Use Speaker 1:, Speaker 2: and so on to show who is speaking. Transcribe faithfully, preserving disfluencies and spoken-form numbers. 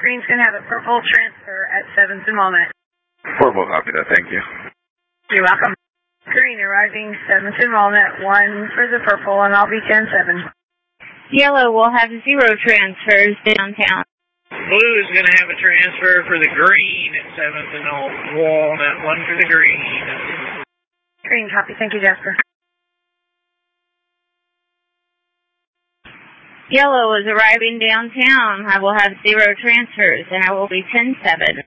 Speaker 1: Green's going to have a purple transfer at seventh and Walnut.
Speaker 2: Purple, copy that, thank you.
Speaker 1: You're welcome. Green arriving seventh and Walnut, one for the purple, and I'll be ten seven.
Speaker 3: Yellow will have zero transfers downtown.
Speaker 4: Blue is going to have a transfer for the green at seventh and Walnut, one for the green.
Speaker 1: Green, copy. Thank you, Jasper.
Speaker 3: Yellow is arriving downtown. I will have zero transfers, and I will be ten seven.